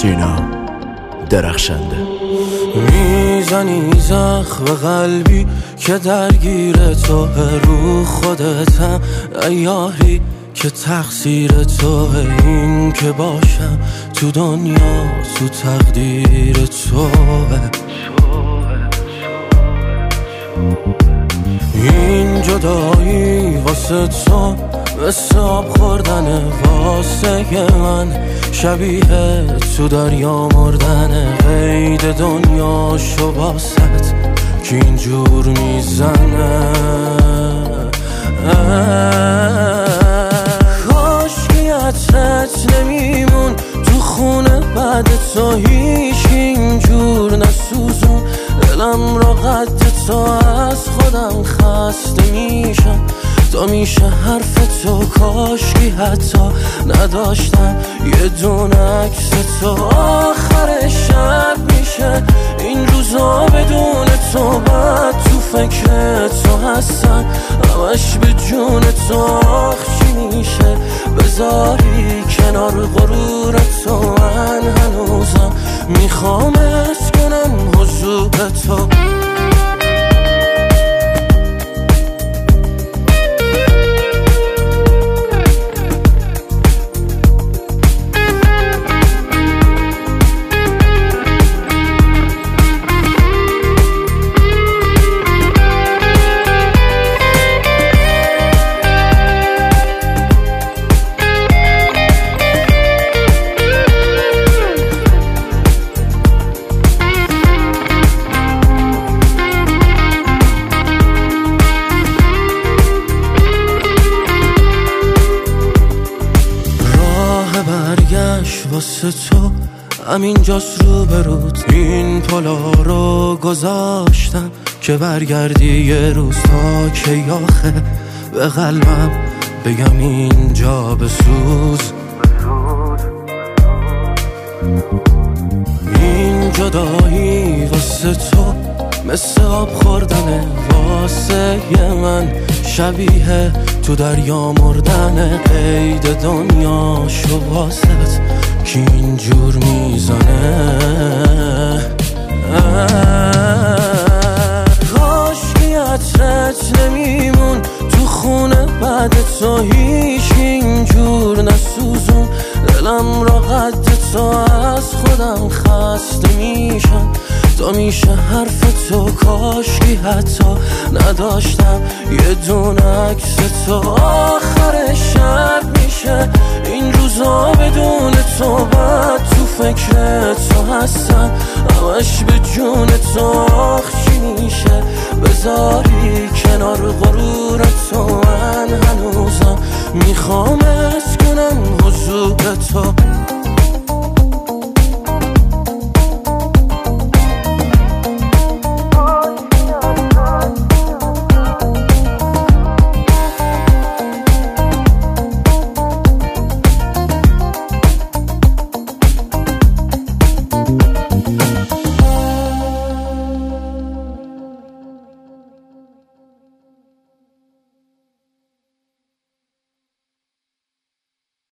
سینا درخشنده. میزنی زخم قلبی که درگیر تو رو خودتم، ایاری که تقصیر توه، این که باشم تو دنیا تو تقدیر توه. این جدایی واسه تو مثل آب خوردن، واسه من شبیه تو دریا مردن. قید دنیا شو باست که اینجور میزنه. کاش که عطرت نمیمون تو خونه بعد تو، هیچ اینجور نسوزون دلم را قد تو. از خودم خسته میشم تا میشه حرف تو، کاش که حتی نداشتم یه دونه عکس تو. آخر شب میشه این روزا بدون تو، بعد تو فکر تو هستم همش به جون تو. آخ چی میشه بذاری کنار غرور تو، من هنوزم میخوام حس کنم حضور تو. واسه تو همینجاست رو برود، این پلا رو گذاشتم که برگردی یه روز. تا که آخه به قلبم بگم اینجا بسوز. این جدایی واسه تو مثل آب خوردنه، واسه من شبیه تو دریا مردن. قید دنیا شو واسه که اینجور میزنه. کاش که عطرت نمیمون تو خونه بعد تو، هیچ اینجور نسوزون دلم را قد تو. از خودم خسته میشم تا میشه حرف تو، کاش که حتی نداشتم یه دونه عکس تو. آخر شب میشه این روزا بدون تو، بعد تو فکر تو هستم همش به جون تو. آخ چی میشه بذاری کنار غرور تو، من هنوزم میخوام حس کنم حضور تو.